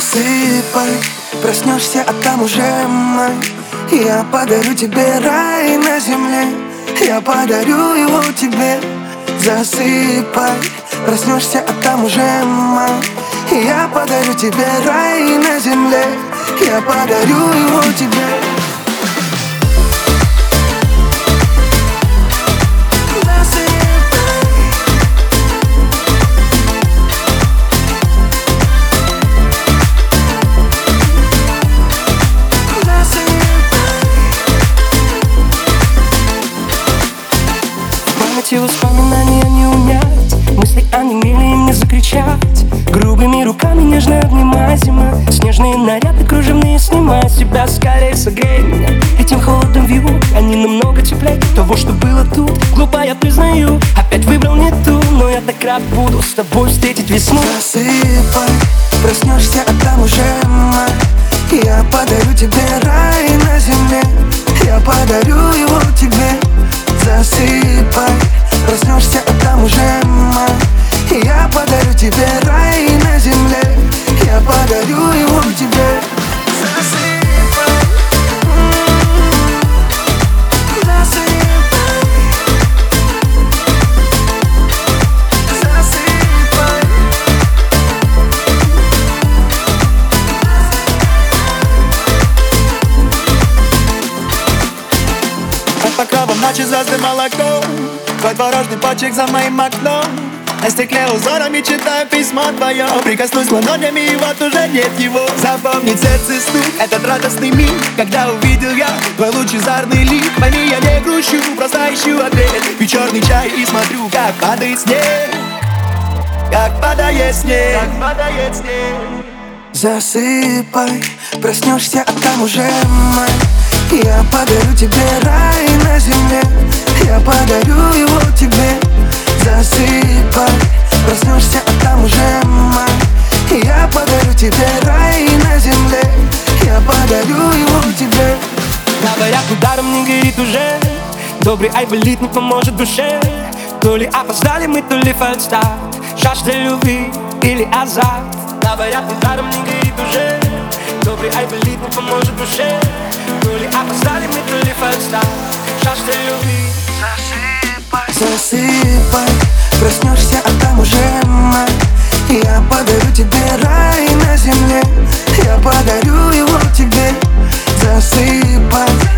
Засыпай, проснешься, а там уже май. Я подарю тебе рай на земле, я подарю его тебе. Засыпай, проснешься, а там уже май. Я подарю тебе рай на земле, я подарю его тебе. Воспоминания не унять, мысли онемели, им не закричать. Грубыми руками нежно обнимай зима. Снежные наряды кружевные снимай с себя, скорее согрей меня этим холодом вью. Они намного теплее того, что было тут. Глупо, я признаю, опять выбрал не ту, но я так рад буду с тобой встретить весну. Засыпай, проснешься, а там уже май. Я подарю тебе рай на земле, я подарю его тебе. Засыпай, проснешься, а там уже май. Я подарю тебе рай на земле, я подарю его тебе. Засыпай, засыпай, засыпай. Под покровом ночи звезды молоко, твой творожный почек за моим окном. На стекле узорами читаю письмо твое. Прикоснусь ладонями, и вот уже нет его. Запомнить сердце стук, этот радостный миг, когда увидел я твой лучезарный лик. Пойми, я не грущу, просто ищу ответ. Пью черный чай и смотрю, как падает снег. Как падает снег, как падает снег. Засыпай, проснешься, а там уже май. Я подарю тебе рай на земле, я подарю его тебе. Засыпай, проснешься, а там уже май. Я подарю тебе рай на земле, я подарю его тебе. Говорят, ударом не горит уже, добрый айболит не поможет душе. То ли опоздали мы, то ли фальстарт, жажда любви или азарт. Говорят, ударом не горит уже, добрый айболит не поможет душе. То ли опоздали мы, то ли фальстарт, жажда любви. Засыпай, проснешься, а там уже май. Я подарю тебе рай на земле, я подарю его тебе. Засыпай,